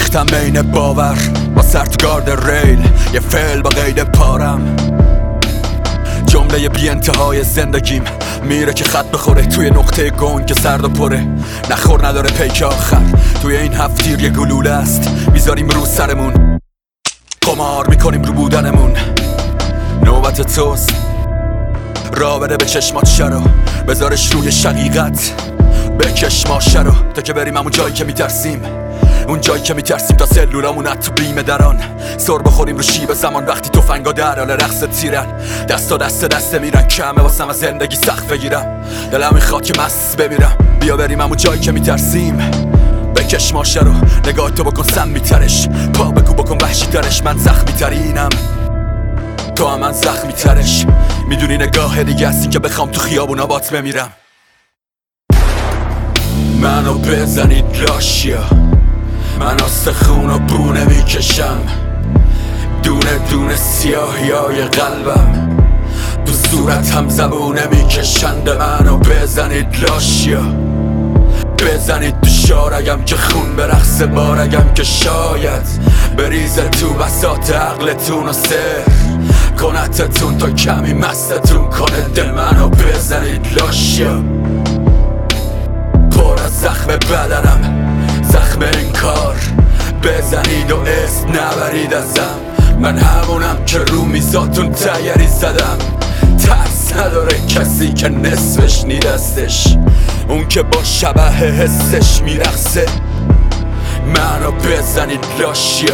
ریختم بین باور با سر تو گارد ریل، یه فعل با قید پارم. جمله بی انتهای زندگیم میره که خط بخوره توی نقطه گنگ که سرد و پره. نخور نداره پیک آخر، توی این هفتیر یه گلوله است میذاریم رو سرمون. قمار میکنیم رو بودنمون. نوبت توست، را بده به چشمات شرو، بذارش روی شقیقت، بکش ماشه رو تا که بریم همون جایی که میترسیم. اون جایی که میترسیم تا سلولامون تو بیمه دران. سر بخوریم رو شیب زمان وقتی تفنگا در حال رقص تیرن. دستا دسته میرن، کمه واسم از زندگی سخت بگیرم. دلم میخواد که مست بمیرم. بیا بریم همون جایی که میترسیم، بکش ماشه رو، نگاه تو بکن سم میترش، پا بگو بکن وحشی ترش. من زخمی ترینم، تو هم من زخمی ترش. میدونی نگاه دیگه هستی که بخوام تو خیابونا بات بمیرم. منو بزنید لاشیا، من استخون و بونه میکشم، دونه دونه سیاهیای قلبم تو صورت هم زبونه میکشند. منو بزنید لاشیا، بزنید تو شارگم که خون به رقص بارگم که شاید بریزه تو بساط عقلتون و سر کنتتون تا کمی مستتون کنه دل. منو بزنید لاشیا، پر از زخم بدنم، زخم این کار بزنید و اسم نبرید ازم. من همونم که رو میزاتون تیری زدم. ترس نداره کسی که نصفش نی دستش، اون که با شبه حسش میرقصه. منو بزنید لاشیا،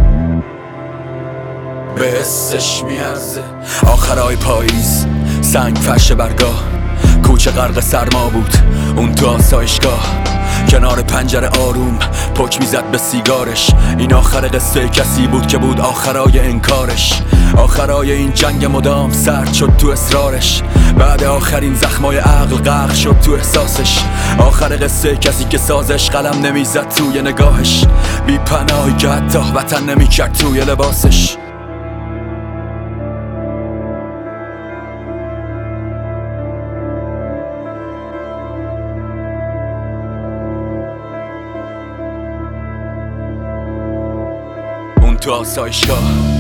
به حسش میارزه. آخرای پاییز، سنگ فرش برگاه، کوچه غرق سرما بود اون تو آسایشگاه. کنار پنجره آروم پک میزد به سیگارش. این آخر قصه کسی بود که بود آخرای انکارش. آخرای این جنگ مدام سرد شد تو اصرارش. بعد آخرین زخمای عقل غرق شد تو احساسش. آخر قصه کسی که سازش قلم نمیزد توی نگاهش. بی پناهی که حتی وطن نمیکرد توی لباسش. تو آسایشگاه